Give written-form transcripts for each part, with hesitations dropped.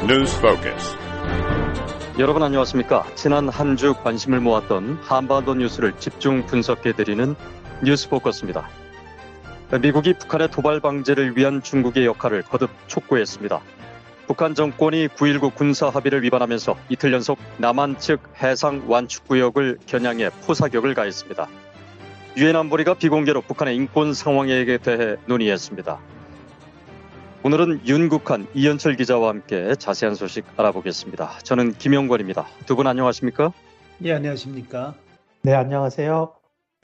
뉴스 포커스. 여러분 안녕하십니까? 지난 한 주 관심을 모았던 한반도 뉴스를 집중 분석해드리는 뉴스 포커스입니다. 미국이 북한의 도발 방지를 위한 중국의 역할을 거듭 촉구했습니다. 북한 정권이 9.19 군사 합의를 위반하면서 이틀 연속 남한 측 해상 완축구역을 겨냥해 포사격을 가했습니다. 유엔 안보리가 비공개로 북한의 인권 상황에 대해 논의했습니다. 오늘은 윤국한, 이현철 기자와 함께 자세한 소식 알아보겠습니다. 저는 김영권입니다. 두 분 안녕하십니까? 네, 안녕하십니까? 네, 안녕하세요.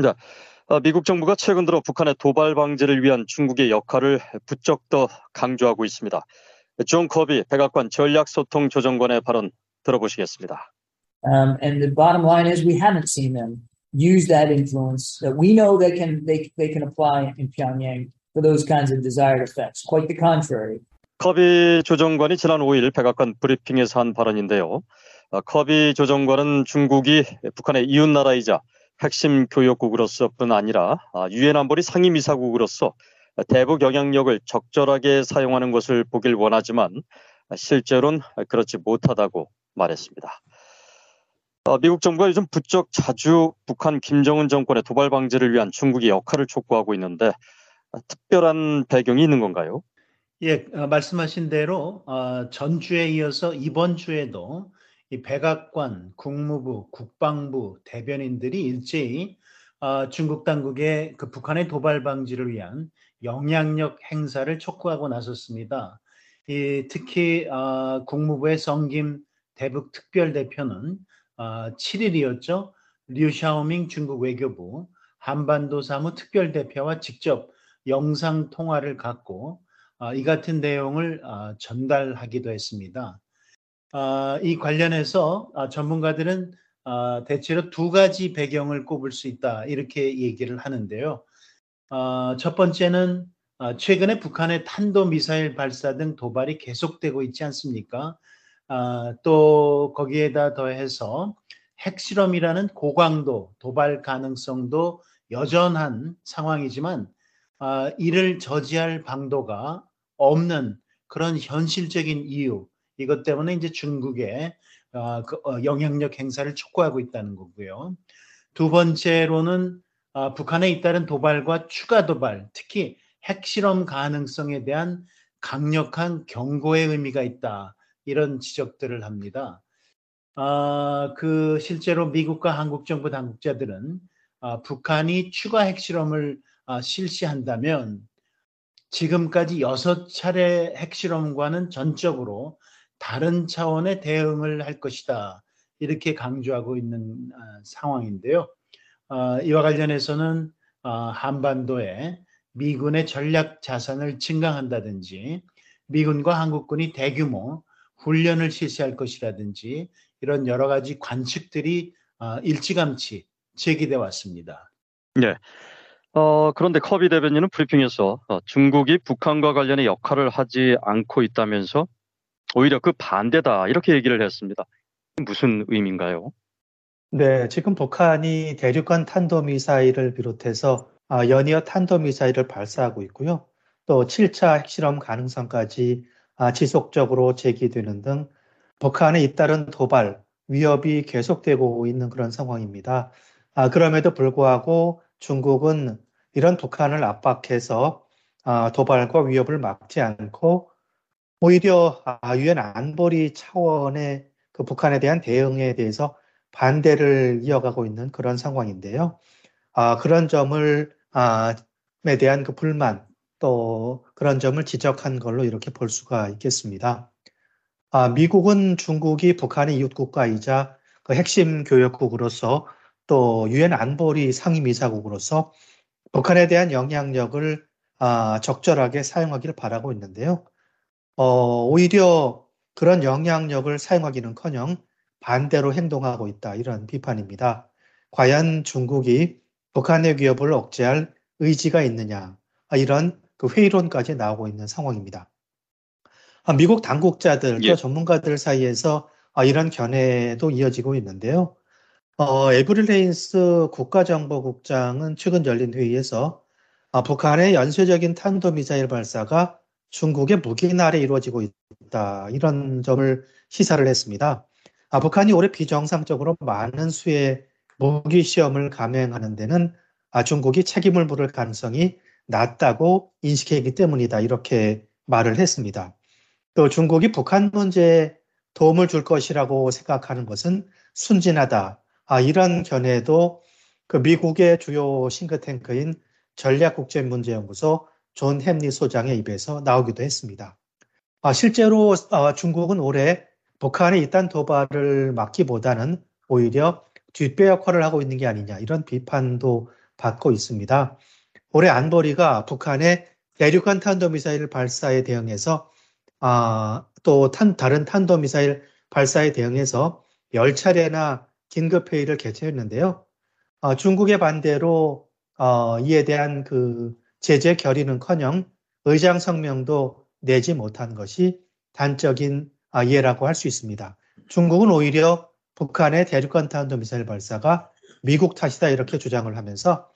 미국 정부가 최근 들어 북한의 도발 방지를 위한 중국의 역할을 부쩍 더 강조하고 있습니다. 존 커비 백악관 전략소통조정관의 발언 들어보시겠습니다. And the bottom line is we haven't seen them use that influence that we know they can apply in Pyongyang for those kinds of desired effects. Quite the contrary. 커비 조정관이 지난 5일 백악관 브리핑에서 한 발언인데요. 커비 조정관은 중국이 북한의 이웃나라이자 핵심 교역국으로서뿐 아니라 유엔 안보리 상임이사국으로서 대북 영향력을 적절하게 사용하는 것을 보길 원하지만 실제로는 그렇지 못하다고 말했습니다. 미국 정부가 요즘 부쩍 자주 북한 김정은 정권의 도발 방지를 위한 중국의 역할을 촉구하고 있는데 특별한 배경이 있는 건가요? 예, 말씀하신 대로 전주에 이어서 이번 주에도 이 백악관, 국무부, 국방부 대변인들이 일제히 중국 당국의 그 북한의 도발 방지를 위한 영향력 행사를 촉구하고 나섰습니다. 특히 국무부의 성김 대북 특별대표는 7일이었죠. 류샤오밍 중국 외교부 한반도 사무 특별대표와 직접 영상 통화를 갖고 이 같은 내용을 전달하기도 했습니다. 이 관련해서 전문가들은 대체로 두 가지 배경을 꼽을 수 있다 이렇게 얘기를 하는데요. 첫 번째는 최근에 북한의 탄도미사일 발사 등 도발이 계속되고 있지 않습니까? 또 거기에다 더해서 핵실험이라는 고강도 도발 가능성도 여전한 상황이지만 이를 저지할 방도가 없는 그런 현실적인 이유, 이것 때문에 이제 중국의 영향력 행사를 촉구하고 있다는 거고요. 두 번째로는 북한에 잇따른 도발과 추가 도발, 특히 핵실험 가능성에 대한 강력한 경고의 의미가 있다. 이런 지적들을 합니다. 실제로 미국과 한국 정부 당국자들은 북한이 추가 핵실험을 실시한다면 지금까지 6차례 핵실험과는 전적으로 다른 차원의 대응을 할 것이다. 이렇게 강조하고 있는 상황인데요. 이와 관련해서는 한반도에 미군의 전략 자산을 증강한다든지 미군과 한국군이 대규모 훈련을 실시할 것이라든지 이런 여러 가지 관측들이 일찌감치 제기돼 왔습니다. 네. 그런데 커비 대변인은 브리핑에서 중국이 북한과 관련해 역할을 하지 않고 있다면서 오히려 그 반대다 이렇게 얘기를 했습니다. 무슨 의미인가요? 네, 지금 북한이 대륙간 탄도미사일을 비롯해서 연이어 탄도미사일을 발사하고 있고요. 또 7차 핵실험 가능성까지 지속적으로 제기되는 등 북한에 잇따른 도발, 위협이 계속되고 있는 그런 상황입니다. 그럼에도 불구하고 중국은 이런 북한을 압박해서 도발과 위협을 막지 않고 오히려 유엔 안보리 차원의 그 북한에 대한 대응에 대해서 반대를 이어가고 있는 그런 상황인데요. 그런 점을 에 대한 그 불만 또 그런 점을 지적한 걸로 이렇게 볼 수가 있겠습니다. 미국은 중국이 북한의 이웃국가이자 그 핵심 교역국으로서 또 유엔 안보리 상임이사국으로서 북한에 대한 영향력을 적절하게 사용하기를 바라고 있는데요. 오히려 그런 영향력을 사용하기는커녕 반대로 행동하고 있다 이런 비판입니다. 과연 중국이 북한의 위협을 억제할 의지가 있느냐 이런 그 회의론까지 나오고 있는 상황입니다. 미국 당국자들 또 전문가들 사이에서 이런 견해도 이어지고 있는데요. 에브리 레인스 국가정보국장은 최근 열린 회의에서 북한의 연쇄적인 탄도미사일 발사가 중국의 무기인 아래 이루어지고 있다. 이런 점을 시사를 했습니다. 북한이 올해 비정상적으로 많은 수의 무기 시험을 감행하는 데는 중국이 책임을 물을 가능성이 낮다고 인식했기 때문이다. 이렇게 말을 했습니다. 또 중국이 북한 문제에 도움을 줄 것이라고 생각하는 것은 순진하다. 이런 견해도 그 미국의 주요 싱크탱크인 전략국제문제연구소 존 햄리 소장의 입에서 나오기도 했습니다. 실제로 중국은 올해 북한의 이딴 도발을 막기보다는 오히려 뒷배 역할을 하고 있는 게 아니냐 이런 비판도 받고 있습니다. 올해 안보리가 북한의 대륙간 탄도미사일 발사에 대응해서 또 다른 탄도미사일 발사에 대응해서 10차례나 긴급회의를 개최했는데요. 중국의 반대로 이에 대한 그 제재 결의는커녕 의장 성명도 내지 못한 것이 단적인 예라고 할 수 있습니다. 중국은 오히려 북한의 대륙간 탄도미사일 발사가 미국 탓이다 이렇게 주장을 하면서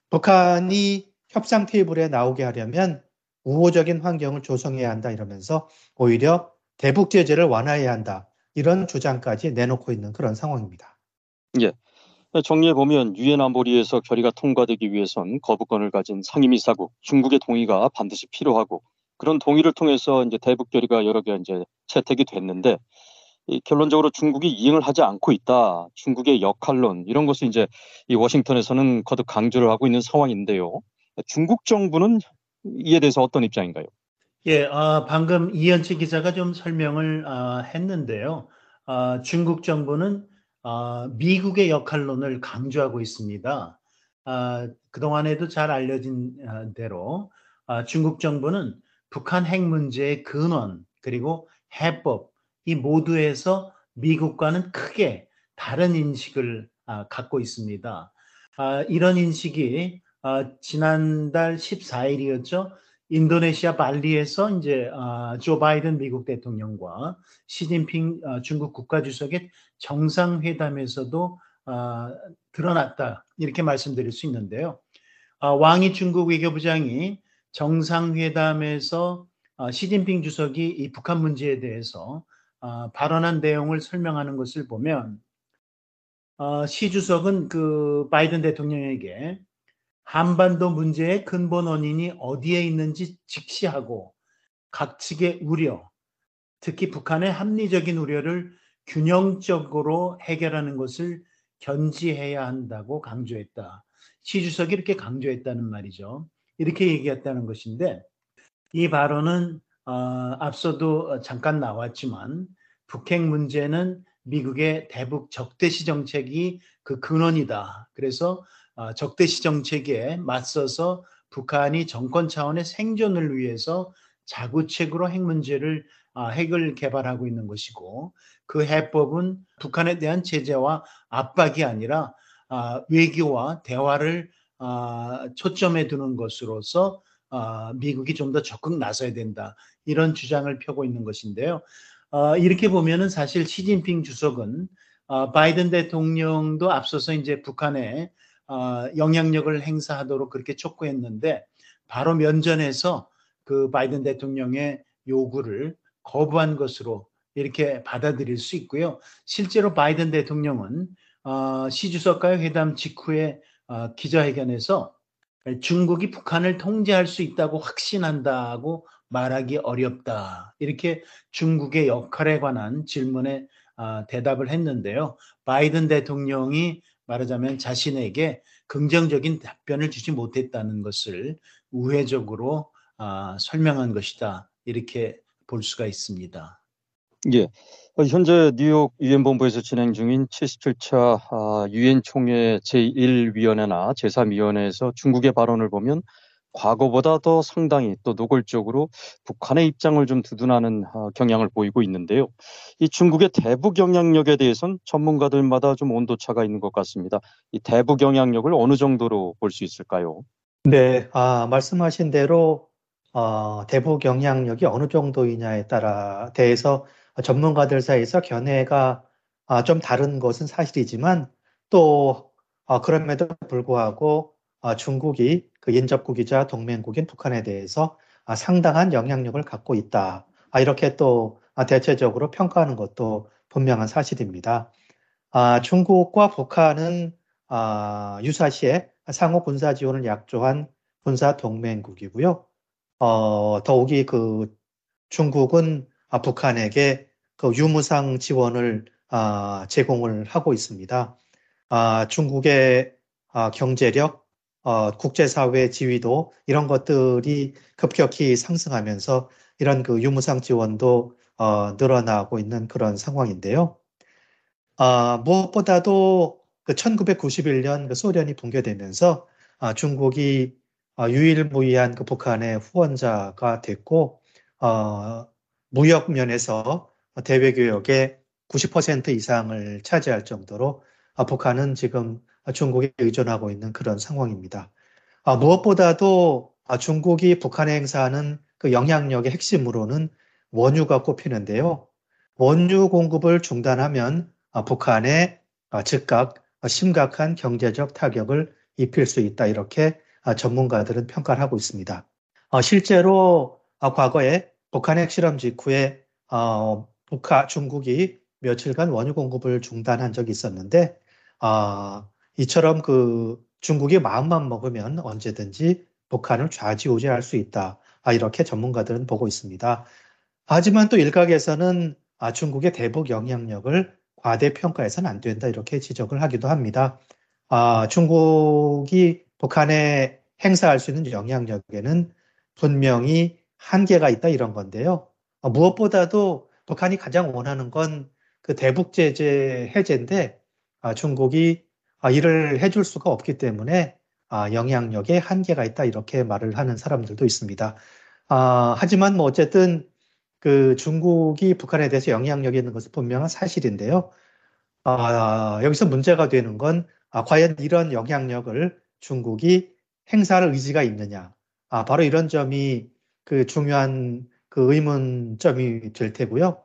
북한이 협상 테이블에 나오게 하려면 우호적인 환경을 조성해야 한다 이러면서 오히려 대북 제재를 완화해야 한다 이런 주장까지 내놓고 있는 그런 상황입니다. 예. 정리해 보면 유엔 안보리에서 결의가 통과되기 위해선 거부권을 가진 상임이사국 중국의 동의가 반드시 필요하고 그런 동의를 통해서 이제 대북 결의가 여러 개 이제 채택이 됐는데 결론적으로 중국이 이행을 하지 않고 있다. 중국의 역할론 이런 것을 이제 이 워싱턴에서는 거듭 강조를 하고 있는 상황인데요. 중국 정부는 이에 대해서 어떤 입장인가요? 예, 방금 이현치 기자가 좀 설명을 했는데요. 중국 정부는 미국의 역할론을 강조하고 있습니다. 그동안에도 잘 알려진 대로 중국 정부는 북한 핵 문제의 근원 그리고 해법 이 모두에서 미국과는 크게 다른 인식을 갖고 있습니다. 이런 인식이 지난달 14일이었죠. 인도네시아 발리에서 이제 조 바이든 미국 대통령과 시진핑 중국 국가주석의 정상회담에서도 드러났다 이렇게 말씀드릴 수 있는데요. 왕이 중국 외교부장이 정상회담에서 시진핑 주석이 이 북한 문제에 대해서 발언한 내용을 설명하는 것을 보면 시 주석은 그 바이든 대통령에게 한반도 문제의 근본 원인이 어디에 있는지 직시하고 각 측의 우려, 특히 북한의 합리적인 우려를 균형적으로 해결하는 것을 견지해야 한다고 강조했다. 시 주석이 이렇게 강조했다는 말이죠. 이렇게 얘기했다는 것인데 이 발언은 앞서도 잠깐 나왔지만 북핵 문제는 미국의 대북 적대시 정책이 그 근원이다. 그래서 적대시 정책에 맞서서 북한이 정권 차원의 생존을 위해서 자구책으로 핵 문제를 핵을 개발하고 있는 것이고 그 해법은 북한에 대한 제재와 압박이 아니라 외교와 대화를 초점에 두는 것으로서 미국이 좀 더 적극 나서야 된다. 이런 주장을 펴고 있는 것인데요. 이렇게 보면은 사실 시진핑 주석은 바이든 대통령도 앞서서 이제 북한에 영향력을 행사하도록 그렇게 촉구했는데 바로 면전에서 그 바이든 대통령의 요구를 거부한 것으로 이렇게 받아들일 수 있고요. 실제로 바이든 대통령은 시 주석과의 회담 직후에 기자회견에서 중국이 북한을 통제할 수 있다고 확신한다고 말하기 어렵다. 이렇게 중국의 역할에 관한 질문에 대답을 했는데요. 바이든 대통령이 말하자면 자신에게 긍정적인 답변을 주지 못했다는 것을 우회적으로 설명한 것이다. 이렇게 볼 수가 있습니다. 예. 현재 뉴욕 유엔 본부에서 진행 중인 77차 유엔 총회 제1위원회나 제3위원회에서 중국의 발언을 보면 과거보다 더 상당히 또 노골적으로 북한의 입장을 좀 두둔하는 경향을 보이고 있는데요. 이 중국의 대북 영향력에 대해서는 전문가들마다 좀 온도차가 있는 것 같습니다. 이 대북 영향력을 어느 정도로 볼 수 있을까요? 네, 말씀하신 대로 대북 영향력이 어느 정도이냐에 따라 대해서 전문가들 사이에서 견해가 좀 다른 것은 사실이지만 또 그럼에도 불구하고 중국이 그 인접국이자 동맹국인 북한에 대해서 상당한 영향력을 갖고 있다. 이렇게 또 대체적으로 평가하는 것도 분명한 사실입니다. 중국과 북한은 유사시에 상호 군사 지원을 약조한 군사 동맹국이고요. 더욱이 그 중국은 북한에게 그 유무상 지원을 제공을 하고 있습니다. 중국의 경제력, 국제사회 지위도 이런 것들이 급격히 상승하면서 이런 그 유무상 지원도 늘어나고 있는 그런 상황인데요. 무엇보다도 그 1991년 그 소련이 붕괴되면서 중국이 유일무이한 그 북한의 후원자가 됐고, 무역 면에서 대외교역의 90% 이상을 차지할 정도로 북한은 지금 중국에 의존하고 있는 그런 상황입니다. 무엇보다도 중국이 북한에 행사하는 그 영향력의 핵심으로는 원유가 꼽히는데요. 원유 공급을 중단하면 북한에 즉각 심각한 경제적 타격을 입힐 수 있다. 이렇게 전문가들은 평가를 하고 있습니다. 실제로 과거에 북한 핵실험 직후에 중국이 며칠간 원유 공급을 중단한 적이 있었는데 이처럼 그 중국이 마음만 먹으면 언제든지 북한을 좌지우지할 수 있다. 이렇게 전문가들은 보고 있습니다. 하지만 또 일각에서는 중국의 대북 영향력을 과대평가해서는 안 된다. 이렇게 지적을 하기도 합니다. 중국이 북한에 행사할 수 있는 영향력에는 분명히 한계가 있다. 이런 건데요. 무엇보다도 북한이 가장 원하는 건 그 대북 제재 해제인데 중국이 이를 해줄 수가 없기 때문에 영향력에 한계가 있다. 이렇게 말을 하는 사람들도 있습니다. 하지만 뭐 어쨌든 그 중국이 북한에 대해서 영향력이 있는 것은 분명한 사실인데요. 여기서 문제가 되는 건 과연 이런 영향력을 중국이 행사할 의지가 있느냐. 바로 이런 점이 그 중요한 그 의문점이 될 테고요.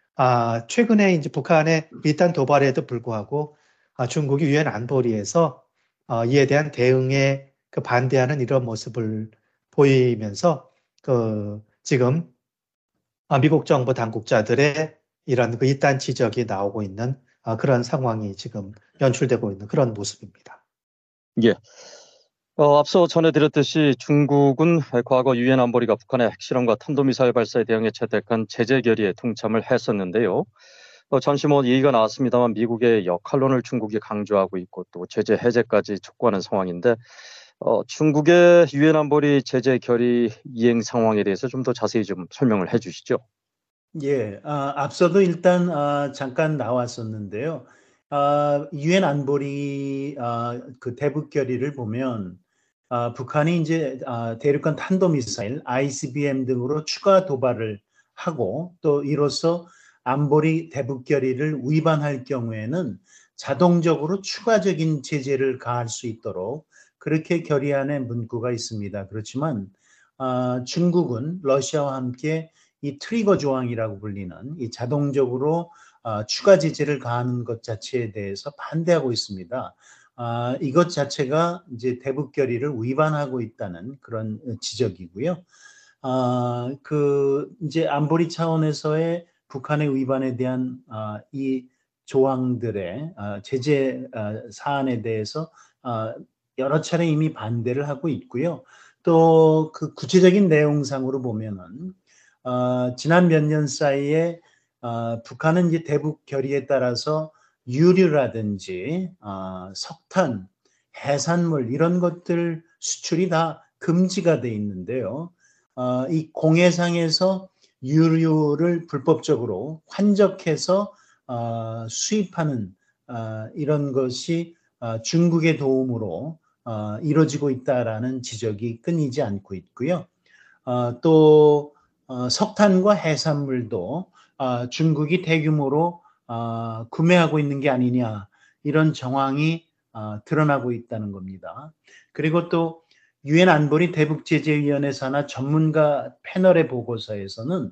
최근에 이제 북한의 비탄 도발에도 불구하고 중국이 유엔 안보리에서 이에 대한 대응에 그 반대하는 이런 모습을 보이면서 그 지금 미국 정부 당국자들의 이런 그 이단 지적이 나오고 있는 그런 상황이 지금 연출되고 있는 그런 모습입니다. 예. 앞서 전해드렸듯이 중국은 과거 유엔 안보리가 북한의 핵실험과 탄도미사일 발사에 대응해 채택한 제재 결의에 동참을 했었는데요. 잠시 얘기가 나왔습니다만 미국의 역할론을 중국이 강조하고 있고 또 제재 해제까지 촉구하는 상황인데 중국의 유엔 안보리 제재 결의 이행 상황에 대해서 좀 더 자세히 좀 설명을 해주시죠. 예, 앞서도 일단 잠깐 나왔었는데요. 유엔 안보리 그 대북 결의를 보면 북한이 이제 대륙간 탄도미사일 ICBM 등으로 추가 도발을 하고 또 이로써 안보리 대북 결의를 위반할 경우에는 자동적으로 추가적인 제재를 가할 수 있도록 그렇게 결의안에 문구가 있습니다. 그렇지만 중국은 러시아와 함께 이 트리거 조항이라고 불리는 이 자동적으로 추가 제재를 가하는 것 자체에 대해서 반대하고 있습니다. 이것 자체가 이제 대북 결의를 위반하고 있다는 그런 지적이고요. 그 이제 안보리 차원에서의 북한의 위반에 대한 이 조항들의 제재 사안에 대해서 여러 차례 이미 반대를 하고 있고요. 또 그 구체적인 내용상으로 보면은 지난 몇 년 사이에 북한은 이제 대북 결의에 따라서 유류라든지 석탄, 해산물 이런 것들 수출이 다 금지가 돼 있는데요. 이 공해상에서 유류를 불법적으로 환적해서 수입하는 이런 것이 중국의 도움으로 이루어지고 있다라는 지적이 끊이지 않고 있고요. 또 석탄과 해산물도 중국이 대규모로 구매하고 있는 게 아니냐 이런 정황이 드러나고 있다는 겁니다. 그리고 또 유엔 안보리 대북제재위원회 산하 전문가 패널의 보고서에서는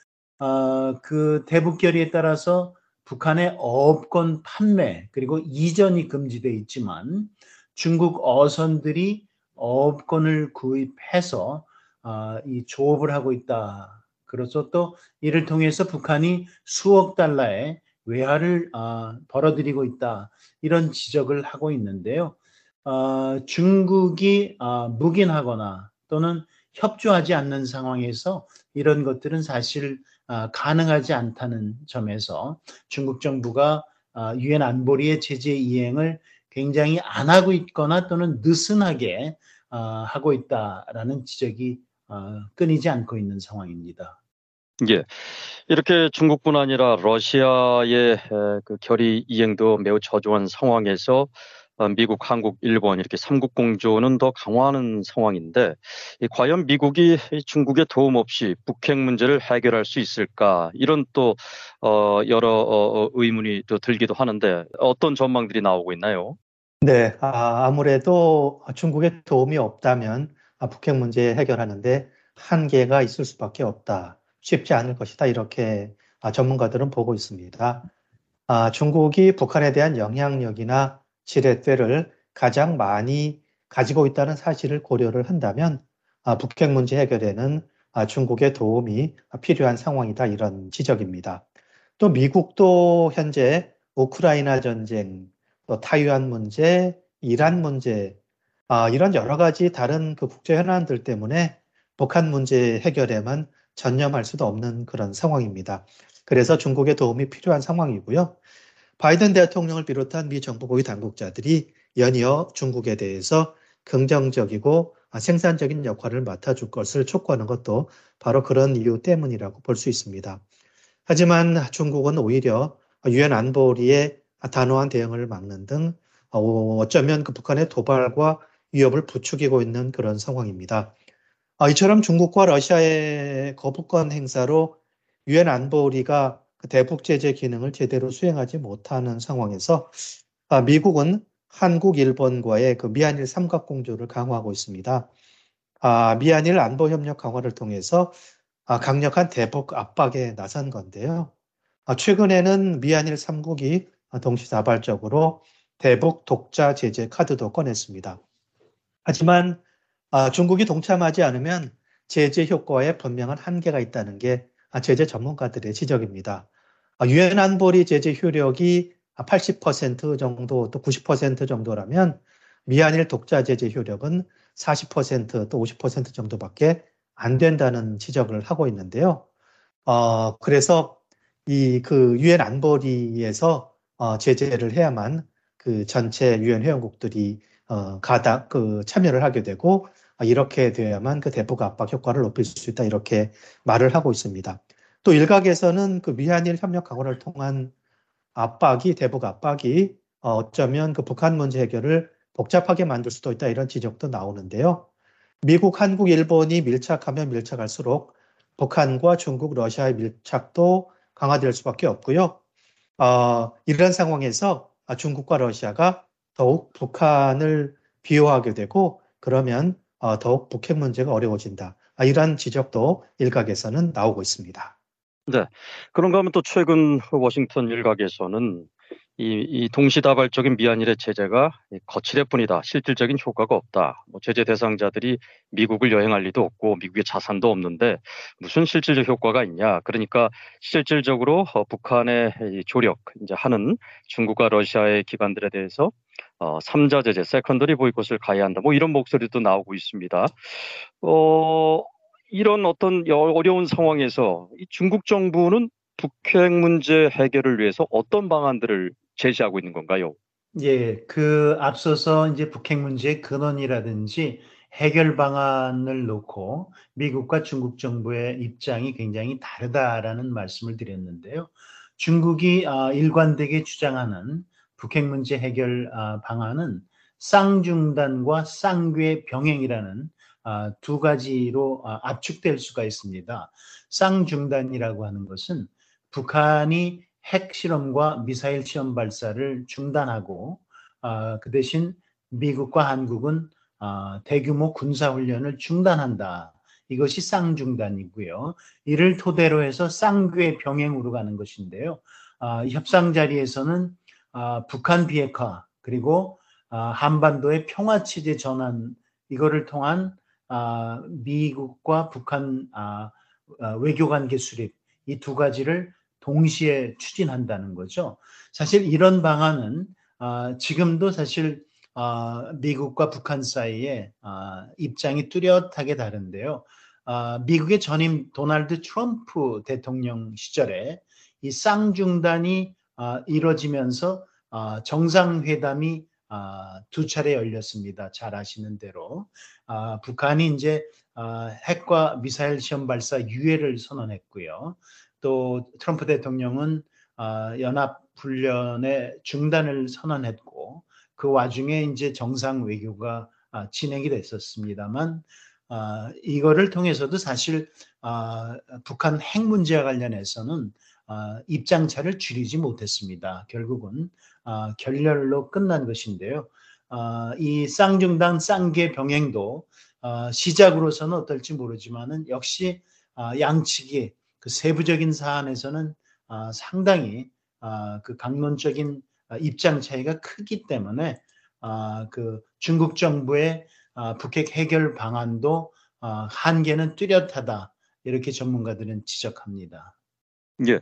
그 대북 결의에 따라서 북한의 어업권 판매 그리고 이전이 금지되어 있지만 중국 어선들이 어업권을 구입해서 이 조업을 하고 있다. 그래서 또 이를 통해서 북한이 수억 달러의 외화를 벌어들이고 있다. 이런 지적을 하고 있는데요. 중국이 묵인하거나 또는 협조하지 않는 상황에서 이런 것들은 사실 가능하지 않다는 점에서 중국 정부가 유엔 안보리의 제재 이행을 굉장히 안 하고 있거나 또는 느슨하게 하고 있다라는 지적이 끊이지 않고 있는 상황입니다. 예. 이렇게 중국뿐 아니라 러시아의 그 결의 이행도 매우 저조한 상황에서 미국, 한국, 일본 이렇게 삼국 공조는 더 강화하는 상황인데 과연 미국이 중국의 도움 없이 북핵 문제를 해결할 수 있을까? 이런 또 여러 의문이 또 들기도 하는데 어떤 전망들이 나오고 있나요? 네, 아무래도 중국의 도움이 없다면 북핵 문제 해결하는데 한계가 있을 수밖에 없다. 쉽지 않을 것이다. 이렇게 전문가들은 보고 있습니다. 중국이 북한에 대한 영향력이나 지렛대를 가장 많이 가지고 있다는 사실을 고려를 한다면 북핵 문제 해결에는 중국의 도움이 필요한 상황이다. 이런 지적입니다. 또 미국도 현재 우크라이나 전쟁, 또 타이완 문제, 이란 문제, 이런 여러 가지 다른 그 국제 현안들 때문에 북한 문제 해결에만 전념할 수도 없는 그런 상황입니다. 그래서 중국의 도움이 필요한 상황이고요. 바이든 대통령을 비롯한 미 정부 고위 당국자들이 연이어 중국에 대해서 긍정적이고 생산적인 역할을 맡아줄 것을 촉구하는 것도 바로 그런 이유 때문이라고 볼 수 있습니다. 하지만 중국은 오히려 유엔 안보리의 단호한 대응을 막는 등 어쩌면 그 북한의 도발과 위협을 부추기고 있는 그런 상황입니다. 이처럼 중국과 러시아의 거부권 행사로 유엔 안보리가 그 대북 제재 기능을 제대로 수행하지 못하는 상황에서 미국은 한국, 일본과의 그 미한일 삼각공조를 강화하고 있습니다. 미한일 안보 협력 강화를 통해서 강력한 대북 압박에 나선 건데요. 최근에는 미한일 3국이 동시다발적으로 대북 독자 제재 카드도 꺼냈습니다. 하지만 중국이 동참하지 않으면 제재 효과에 분명한 한계가 있다는 게 제재 전문가들의 지적입니다. 유엔 안보리 제재 효력이 80% 정도 또 90% 정도라면 미한일 독자 제재 효력은 40%또 50% 정도밖에 안 된다는 지적을 하고 있는데요. 그래서 그 유엔 안보리에서 제재를 해야만 그 전체 유엔 회원국들이 참여를 하게 되고 이렇게 되어야만 그 대북 압박 효과를 높일 수 있다 이렇게 말을 하고 있습니다. 또 일각에서는 그 미한일 협력 강화를 통한 대북 압박이 어쩌면 그 북한 문제 해결을 복잡하게 만들 수도 있다 이런 지적도 나오는데요. 미국, 한국, 일본이 밀착하면 밀착할수록 북한과 중국, 러시아의 밀착도 강화될 수밖에 없고요. 이런 상황에서 중국과 러시아가 더욱 북한을 비호하게 되고 그러면 더욱 북핵 문제가 어려워진다. 이런 지적도 일각에서는 나오고 있습니다. 네. 그런가 하면 또 최근 워싱턴 일각에서는 이 동시다발적인 미한일의 제재가 거칠일 뿐이다. 실질적인 효과가 없다. 제재 대상자들이 미국을 여행할 리도 없고 미국의 자산도 없는데 무슨 실질적 효과가 있냐. 그러니까 실질적으로 북한의 조력 이제 하는 중국과 러시아의 기관들에 대해서 3자 제재, 세컨더리 보이콧을 가해야 한다. 이런 목소리도 나오고 있습니다. 이런 어떤 어려운 상황에서 이 중국 정부는 북핵 문제 해결을 위해서 어떤 방안들을 제시하고 있는 건가요? 예, 앞서서 이제 북핵 문제의 근원이라든지 해결 방안을 놓고 미국과 중국 정부의 입장이 굉장히 다르다라는 말씀을 드렸는데요. 중국이 일관되게 주장하는 북핵 문제 해결 방안은 쌍중단과 쌍궤 병행이라는 두 가지로 압축될 수가 있습니다. 쌍중단이라고 하는 것은 북한이 핵 실험과 미사일 시험 발사를 중단하고 그 대신 미국과 한국은 대규모 군사훈련을 중단한다. 이것이 쌍중단이고요. 이를 토대로 해서 쌍궤 병행으로 가는 것인데요. 협상 자리에서는 북한 비핵화 그리고 한반도의 평화체제 전환 이거를 통한 미국과 북한 외교관계 수립 이 두 가지를 동시에 추진한다는 거죠. 사실 이런 방안은 지금도 사실 미국과 북한 사이에 입장이 뚜렷하게 다른데요. 미국의 전임 도널드 트럼프 대통령 시절에 이 쌍중단이 이뤄지면서 정상회담이 두 차례 열렸습니다. 잘 아시는 대로 북한이 이제 핵과 미사일 시험 발사 유예를 선언했고요. 또 트럼프 대통령은 연합 훈련의 중단을 선언했고 그 와중에 이제 정상 외교가 진행이 됐었습니다만 이거를 통해서도 사실 북한 핵 문제와 관련해서는 입장차를 줄이지 못했습니다. 결국은 결렬로 끝난 것인데요. 이 쌍중단 쌍계 병행도 시작으로서는 어떨지 모르지만은 역시 양측이 그 세부적인 사안에서는 상당히 그 강론적인 입장 차이가 크기 때문에 그 중국 정부의 북핵 해결 방안도 한계는 뚜렷하다 이렇게 전문가들은 지적합니다. 예.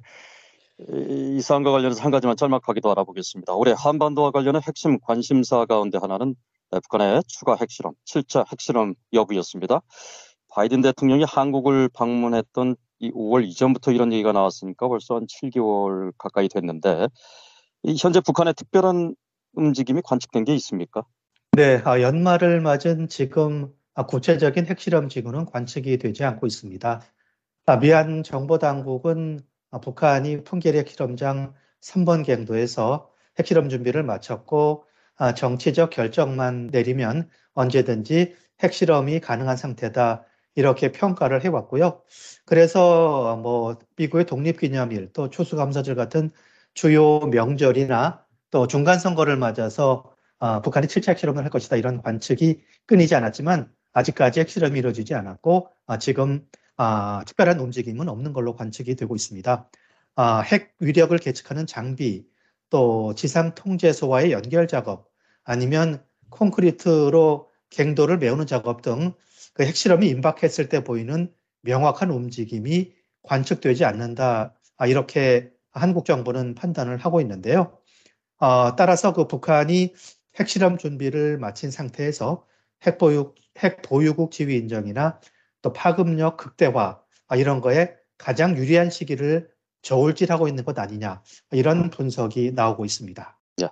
이 사안과 관련해서 한 가지만 짤막하게 더 알아보겠습니다. 올해 한반도와 관련해 핵심 관심사 가운데 하나는 북한의 추가 핵실험, 7차 핵실험 여부였습니다. 바이든 대통령이 한국을 방문했던 이 5월 이전부터 이런 얘기가 나왔으니까 벌써 한 7개월 가까이 됐는데 현재 북한의 특별한 움직임이 관측된 게 있습니까? 네, 연말을 맞은 지금 구체적인 핵실험 징후는 관측이 되지 않고 있습니다. 미얀 정보당국은 북한이 풍계리 핵실험장 3번 갱도에서 핵실험 준비를 마쳤고 정치적 결정만 내리면 언제든지 핵실험이 가능한 상태다 이렇게 평가를 해왔고요. 그래서 뭐 미국의 독립기념일 또 추수감사절 같은 주요 명절이나 또 중간선거를 맞아서 북한이 7차 핵실험을 할 것이다 이런 관측이 끊이지 않았지만 아직까지 핵실험이 이루어지지 않았고 지금 특별한 움직임은 없는 걸로 관측이 되고 있습니다. 핵 위력을 계측하는 장비, 또 지상 통제소와의 연결 작업, 아니면 콘크리트로 갱도를 메우는 작업 등 그 핵실험이 임박했을 때 보이는 명확한 움직임이 관측되지 않는다. 이렇게 한국 정부는 판단을 하고 있는데요. 따라서 그 북한이 핵실험 준비를 마친 상태에서 핵 보유국 지위 인정이나 또 파급력 극대화 이런 거에 가장 유리한 시기를 저울질하고 있는 것 아니냐 이런 분석이 나오고 있습니다. 예.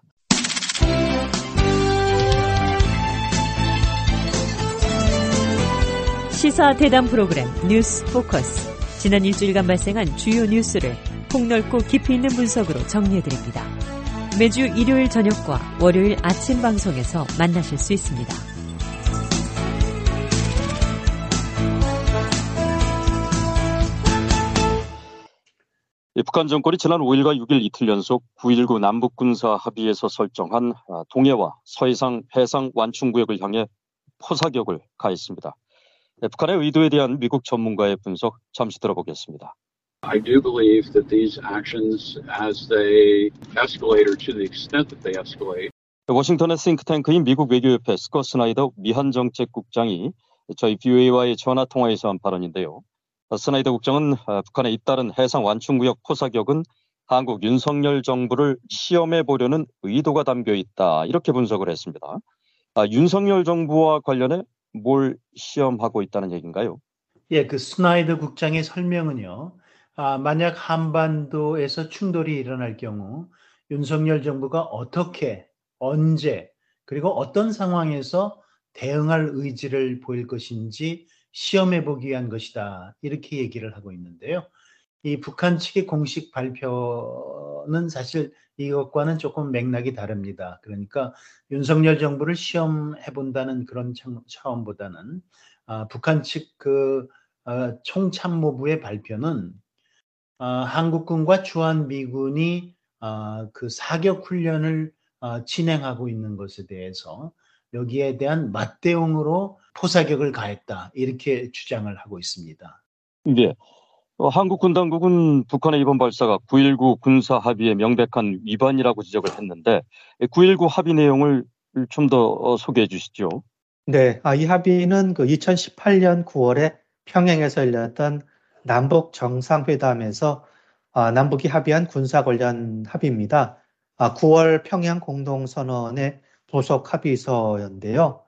시사 대담 프로그램 뉴스 포커스. 지난 일주일간 발생한 주요 뉴스를 폭넓고 깊이 있는 분석으로 정리해드립니다. 매주 일요일 저녁과 월요일 아침 방송에서 만나실 수 있습니다. 북한 정권이 지난 5일과 6일 이틀 연속 9.19 남북군사 합의에서 설정한 동해와 서해상 해상 완충구역을 향해 포사격을 가했습니다. 북한의 의도에 대한 미국 전문가의 분석 잠시 들어보겠습니다. I do believe that these actions, as they escalate or to the extent that they escalate, 워싱턴의 싱크탱크인 미국 외교협회 스콧 스나이더 미한정책국장이 저희 BOA와의 전화통화에서 한 발언인데요. 스나이더 국장은 북한의 잇따른 해상 완충구역 포사격은 한국 윤석열 정부를 시험해 보려는 의도가 담겨 있다. 이렇게 분석을 했습니다. 윤석열 정부와 관련해 뭘 시험하고 있다는 얘기인가요? 예, 그 스나이더 국장의 설명은요. 만약 한반도에서 충돌이 일어날 경우 윤석열 정부가 어떻게, 언제, 그리고 어떤 상황에서 대응할 의지를 보일 것인지 시험해 보기 위한 것이다. 이렇게 얘기를 하고 있는데요. 이 북한 측의 공식 발표는 사실 이것과는 조금 맥락이 다릅니다. 그러니까 윤석열 정부를 시험해 본다는 그런 차원보다는 북한 측 그 총참모부의 발표는 한국군과 주한미군이 그 사격 훈련을 진행하고 있는 것에 대해서 여기에 대한 맞대응으로 포사격을 가했다. 이렇게 주장을 하고 있습니다. 네. 한국 군 당국은 북한의 이번 발사가 9.19 군사 합의의 명백한 위반이라고 지적을 했는데 9.19 합의 내용을 좀 더 소개해 주시죠. 네, 이 합의는 그 2018년 9월에 평양에서 열렸던 남북 정상회담에서 남북이 합의한 군사 관련 합의입니다. 9월 평양 공동선언의 도속 합의서인데요.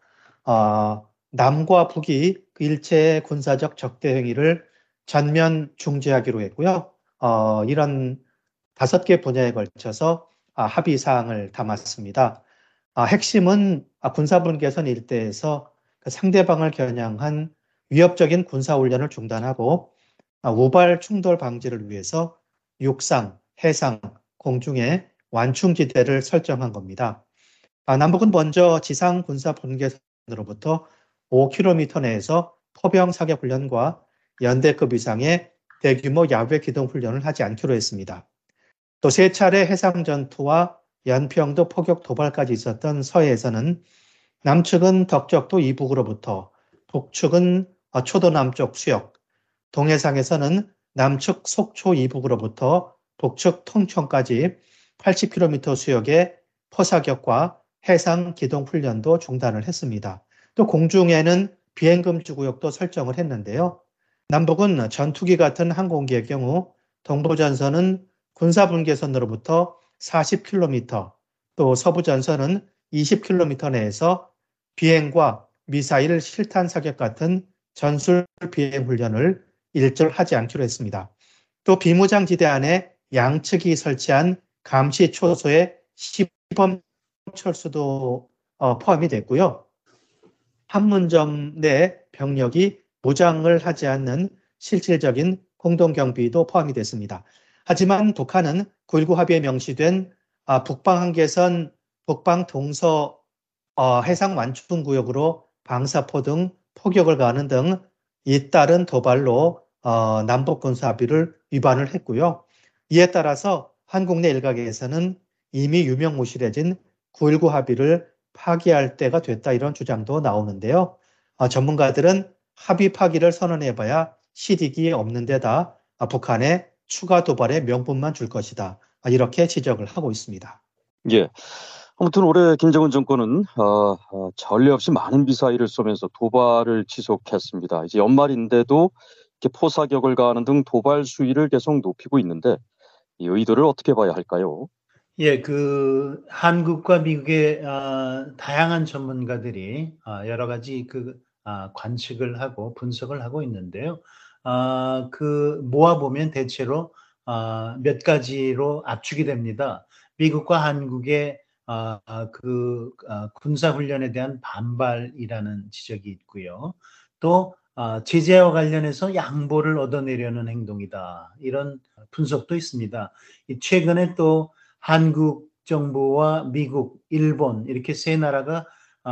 남과 북이 그 일체의 군사적 적대 행위를 전면 중지하기로 했고요. 이런 5개 분야에 걸쳐서 합의 사항을 담았습니다. 핵심은 군사분 개선 일대에서 그 상대방을 겨냥한 위협적인 군사훈련을 중단하고 우발 충돌 방지를 위해서 육상, 해상, 공중에 완충지대를 설정한 겁니다. 남북은 먼저 지상 군사 분계선으로부터 5km 내에서 포병 사격 훈련과 연대급 이상의 대규모 야외 기동 훈련을 하지 않기로 했습니다. 또 3차례 해상 전투와 연평도 포격 도발까지 있었던 서해에서는 남측은 덕적도 이북으로부터, 북측은 초도 남쪽 수역, 동해상에서는 남측 속초 이북으로부터 북측 통천까지 80km 수역의 포사격과 해상 기동 훈련도 중단을 했습니다. 또 공중에는 비행금지 구역도 설정을 했는데요. 남북은 전투기 같은 항공기의 경우 동부전선은 군사분계선으로부터 40km, 또 서부전선은 20km 내에서 비행과 미사일 실탄 사격 같은 전술 비행 훈련을 일절하지 않기로 했습니다. 또 비무장지대 안에 양측이 설치한 감시 초소의 시범 철수도 포함이 됐고요. 판문점 내 병력이 무장을 하지 않는 실질적인 공동경비도 포함이 됐습니다. 하지만 북한은 9.19 합의에 명시된 북방 한계선, 북방 동서 해상 완충구역으로 방사포 등 포격을 가하는 등 잇따른 도발로 남북 군사 합의를 위반을 했고요. 이에 따라서 한국 내 일각에서는 이미 유명무실해진 9.19 합의를 파기할 때가 됐다, 이런 주장도 나오는데요. 전문가들은 합의 파기를 선언해봐야 실익이 없는 데다 북한에 추가 도발의 명분만 줄 것이다, 이렇게 지적을 하고 있습니다. 예. 아무튼 올해 김정은 정권은 전례 없이 많은 미사일을 쏘면서 도발을 지속했습니다. 이제 연말인데도 이렇게 포사격을 가하는 등 도발 수위를 계속 높이고 있는데 이 의도를 어떻게 봐야 할까요? 예, 그 한국과 미국의 다양한 전문가들이 여러 가지 관측을 하고 분석을 하고 있는데요. 그 모아보면 대체로 몇 가지로 압축이 됩니다. 미국과 한국의 군사훈련에 대한 반발이라는 지적이 있고요. 또 제재와 관련해서 양보를 얻어내려는 행동이다, 이런 분석도 있습니다. 최근에 또 한국 정부와 미국, 일본 이렇게 3나라가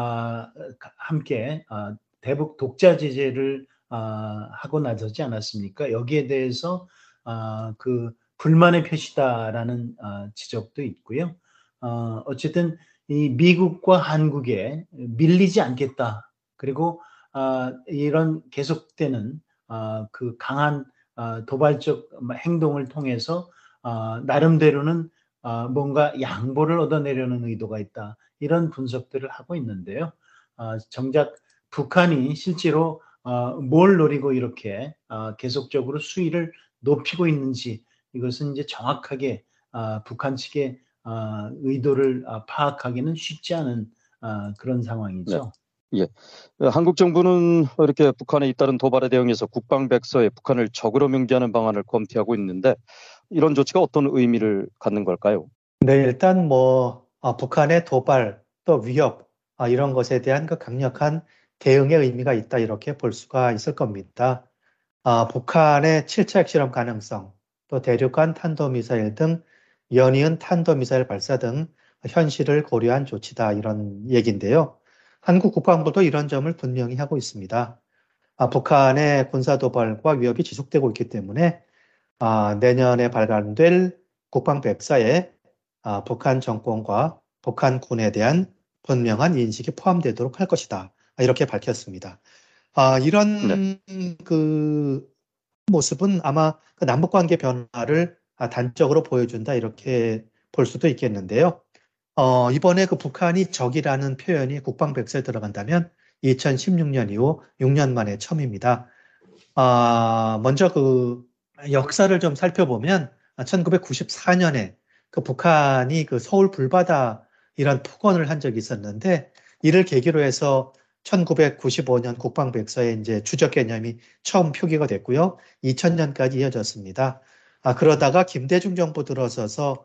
함께 대북 독자 제재를 하고 나서지 않았습니까? 여기에 대해서 그 불만의 표시다라는 지적도 있고요. 어쨌든 이 미국과 한국에 밀리지 않겠다. 그리고 이런 계속되는 그 강한 도발적 행동을 통해서 나름대로는 뭔가 양보를 얻어내려는 의도가 있다, 이런 분석들을 하고 있는데요. 정작 북한이 실제로 뭘 노리고 이렇게 계속적으로 수위를 높이고 있는지, 이것은 이제 정확하게 북한 측의 의도를 파악하기는 쉽지 않은 그런 상황이죠. 네. 예. 한국 정부는 이렇게 북한에 잇따른 도발에 대응해서 국방백서에 북한을 적으로 명기하는 방안을 검토하고 있는데 이런 조치가 어떤 의미를 갖는 걸까요? 네, 일단 북한의 도발 또 위협 이런 것에 대한 그 강력한 대응의 의미가 있다, 이렇게 볼 수가 있을 겁니다. 북한의 7차 핵실험 가능성, 또 대륙간 탄도미사일 등 연이은 탄도미사일 발사 등 현실을 고려한 조치다, 이런 얘기인데요. 한국 국방부도 이런 점을 분명히 하고 있습니다. 북한의 군사도발과 위협이 지속되고 있기 때문에 내년에 발간될 국방백사에 북한 정권과 북한군에 대한 분명한 인식이 포함되도록 할 것이다, 이렇게 밝혔습니다. 이런 그 모습은 아마 그 남북관계 변화를 단적으로 보여준다, 이렇게 볼 수도 있겠는데요. 이번에 그 북한이 적이라는 표현이 국방백서에 들어간다면 2016년 이후 6년 만에 처음입니다. 먼저 그 역사를 좀 살펴보면 1994년에 그 북한이 그 서울 불바다 이런 폭언을 한 적이 있었는데 이를 계기로 해서 1995년 국방백서에 이제 주적 개념이 처음 표기가 됐고요. 2000년까지 이어졌습니다. 그러다가 김대중 정부 들어서서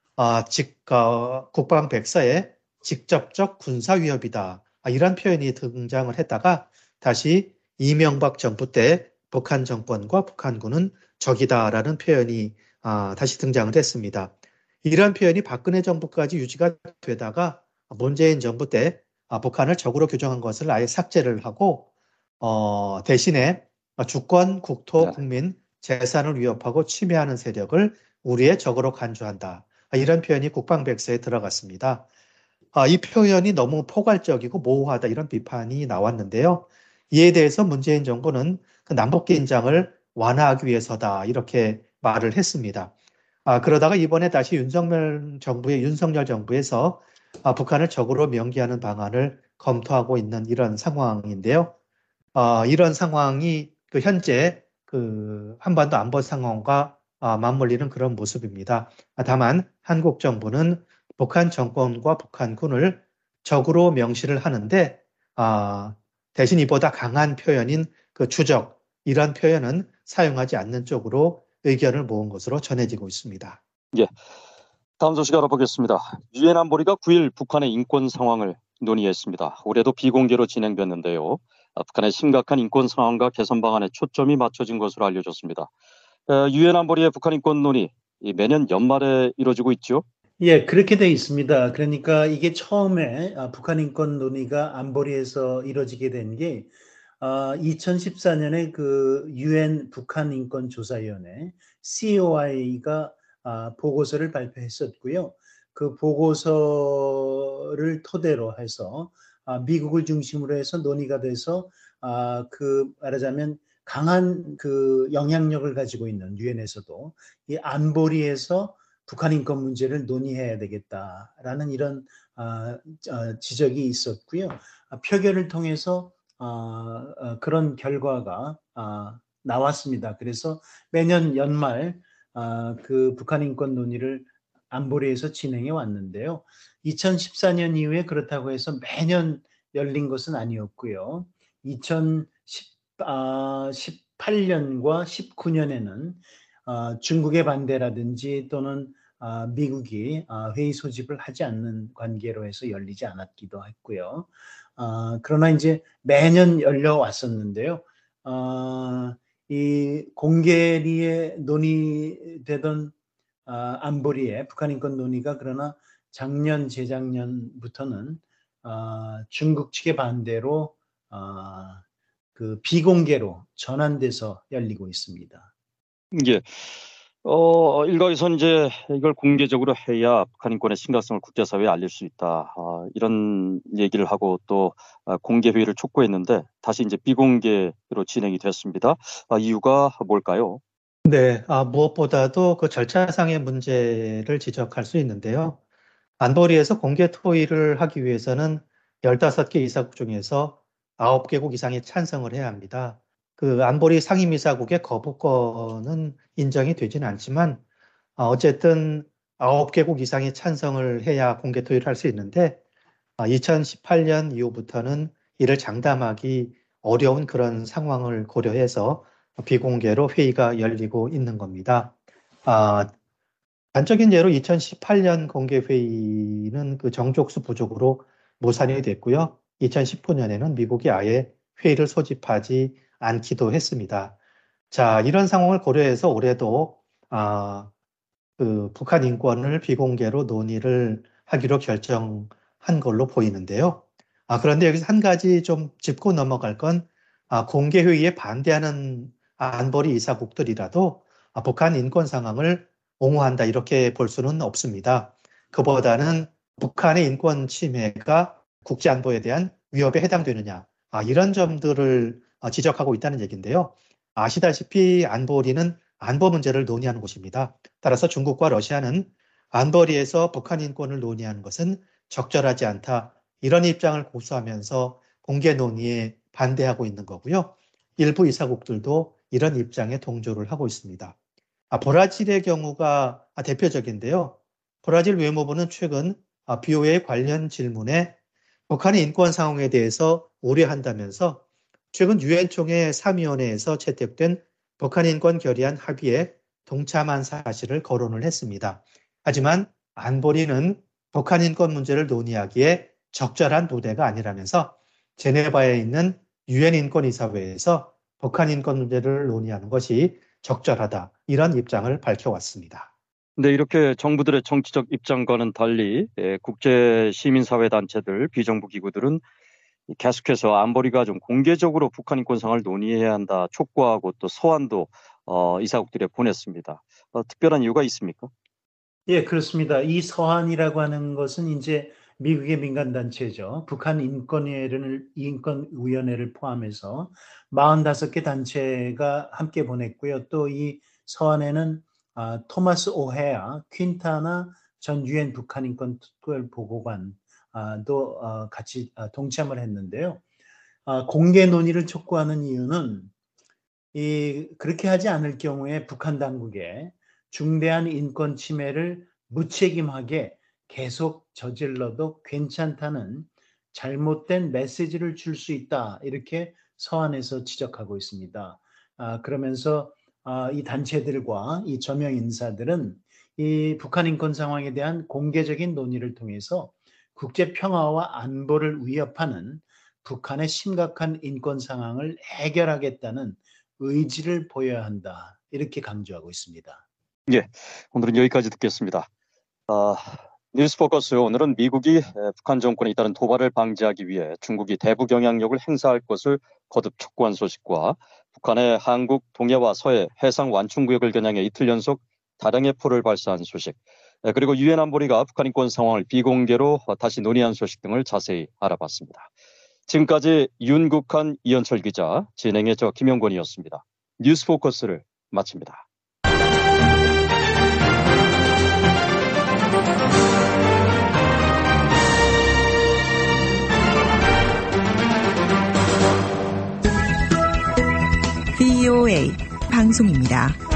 국방백서에 직접적 군사 위협이다. 이런 표현이 등장을 했다가 다시 이명박 정부 때 북한 정권과 북한군은 적이다라는 표현이 다시 등장을 했습니다. 이런 표현이 박근혜 정부까지 유지가 되다가 문재인 정부 때 북한을 적으로 규정한 것을 아예 삭제를 하고 대신에 주권, 국토, 국민, 재산을 위협하고 침해하는 세력을 우리의 적으로 간주한다. 이런 표현이 국방백서에 들어갔습니다. 이 표현이 너무 포괄적이고 모호하다 이런 비판이 나왔는데요. 이에 대해서 문재인 정부는 그 남북긴장을 완화하기 위해서다 이렇게 말을 했습니다. 그러다가 이번에 다시 윤석열 정부에서 북한을 적으로 명기하는 방안을 검토하고 있는 이런 상황인데요. 이런 상황이 그 현재 그 한반도 안보 상황과 맞물리는 그런 모습입니다. 다만 한국 정부는 북한 정권과 북한군을 적으로 명시를 하는데 대신 이보다 강한 표현인 그 주적 이런 표현은 사용하지 않는 쪽으로 의견을 모은 것으로 전해지고 있습니다. 예, 다음 소식 알아보겠습니다. 유엔 안보리가 9일 북한의 인권 상황을 논의했습니다. 올해도 비공개로 진행됐는데요. 북한의 심각한 인권 상황과 개선 방안에 초점이 맞춰진 것으로 알려졌습니다. 유엔 안보리의 북한 인권 논의 매년 연말에 이루어지고 있죠? 예, 그렇게 돼 있습니다. 그러니까 이게 처음에 북한 인권 논의가 안보리에서 이루어지게 된 게 2014년에 그 유엔 북한 인권 조사위원회 COI가 보고서를 발표했었고요. 그 보고서를 토대로 해서 미국을 중심으로 해서 논의가 돼서 그 말하자면 강한 그 영향력을 가지고 있는 유엔에서도 이 안보리에서 북한 인권 문제를 논의해야 되겠다라는 이런 지적이 있었고요. 표결을 통해서 그런 결과가 나왔습니다. 그래서 매년 연말 그 북한 인권 논의를 안보리에서 진행해 왔는데요. 2014년 이후에 그렇다고 해서 매년 열린 것은 아니었고요. 2018년과 19년에는 중국의 반대라든지 또는 미국이 회의 소집을 하지 않는 관계로 해서 열리지 않았기도 했고요. 그러나 이제 매년 열려 왔었는데요. 이 공개리에 논의되던 안보리의 북한 인권 논의가 그러나 작년 재작년부터는 중국 측의 반대로 그 비공개로 전환돼서 열리고 있습니다. 예. 일각에서는 이제 이걸 공개적으로 해야 북한 인권의 심각성을 국제사회에 알릴 수 있다. 이런 얘기를 하고 또 공개 회의를 촉구했는데 다시 이제 비공개로 진행이 됐습니다. 이유가 뭘까요? 네, 무엇보다도 그 절차상의 문제를 지적할 수 있는데요. 안보리에서 공개 토의를 하기 위해서는 15개 이사국 중에서 9개국 이상이 찬성을 해야 합니다. 그 안보리 상임이사국의 거부권은 인정이 되지는 않지만 어쨌든 9개국 이상이 찬성을 해야 공개 토의를 할 수 있는데 2018년 이후부터는 이를 장담하기 어려운 그런 상황을 고려해서 비공개로 회의가 열리고 있는 겁니다. 단적인 예로 2018년 공개 회의는 그 정족수 부족으로 무산이 됐고요. 2019년에는 미국이 아예 회의를 소집하지 않기도 했습니다. 자, 이런 상황을 고려해서 올해도 그 북한 인권을 비공개로 논의를 하기로 결정한 걸로 보이는데요. 그런데 여기서 한 가지 좀 짚고 넘어갈 건 공개 회의에 반대하는 안보리 이사국들이라도 북한 인권 상황을 옹호한다 이렇게 볼 수는 없습니다. 그보다는 북한의 인권 침해가 국제안보에 대한 위협에 해당되느냐 이런 점들을 지적하고 있다는 얘기인데요. 아시다시피 안보리는 안보 문제를 논의하는 곳입니다. 따라서 중국과 러시아는 안보리에서 북한 인권을 논의하는 것은 적절하지 않다 이런 입장을 고수하면서 공개 논의에 반대하고 있는 거고요. 일부 이사국들도 이런 입장에 동조를 하고 있습니다. 브라질의 경우가 대표적인데요. 브라질 외무부는 최근 BOA 관련 질문에 북한의 인권 상황에 대해서 우려한다면서 최근 유엔 총회 3위원회에서 채택된 북한 인권 결의안 합의에 동참한 사실을 거론을 했습니다. 하지만 안보리는 북한 인권 문제를 논의하기에 적절한 무대가 아니라면서 제네바에 있는 유엔 인권이사회에서 북한 인권 문제를 논의하는 것이 적절하다, 이런 입장을 밝혀왔습니다. 네, 이렇게 정부들의 정치적 입장과는 달리 국제 시민사회 단체들, 비정부 기구들은 계속해서 안보리가 좀 공개적으로 북한 인권 상황을 논의해야 한다 촉구하고 또 서한도 이사국들에 보냈습니다. 특별한 이유가 있습니까? 예, 그렇습니다. 이 서한이라고 하는 것은 이제 미국의 민간단체죠. 북한 인권위원회를 포함해서 45개 단체가 함께 보냈고요. 또 이 서한에는 토마스 오헤아, 퀸타나 전 유엔 북한 인권 특별 보고관도 같이 동참을 했는데요. 공개 논의를 촉구하는 이유는 그렇게 하지 않을 경우에 북한 당국에 중대한 인권 침해를 무책임하게 계속 저질러도 괜찮다는 잘못된 메시지를 줄 수 있다, 이렇게 서한에서 지적하고 있습니다. 그러면서 이 단체들과 이 저명 인사들은 이 북한 인권 상황에 대한 공개적인 논의를 통해서 국제 평화와 안보를 위협하는 북한의 심각한 인권 상황을 해결하겠다는 의지를 보여야 한다, 이렇게 강조하고 있습니다. 예, 오늘은 여기까지 듣겠습니다. 뉴스포커스, 오늘은 미국이 북한 정권에 잇따른 도발을 방지하기 위해 중국이 대북 영향력을 행사할 것을 거듭 촉구한 소식과 북한의 한국, 동해와 서해 해상 완충구역을 겨냥해 이틀 연속 다량의 포를 발사한 소식, 그리고 유엔 안보리가 북한 인권 상황을 비공개로 다시 논의한 소식 등을 자세히 알아봤습니다. 지금까지 윤국한, 이현철 기자, 진행의 저 김영권이었습니다. 뉴스포커스를 마칩니다. VOA 방송입니다.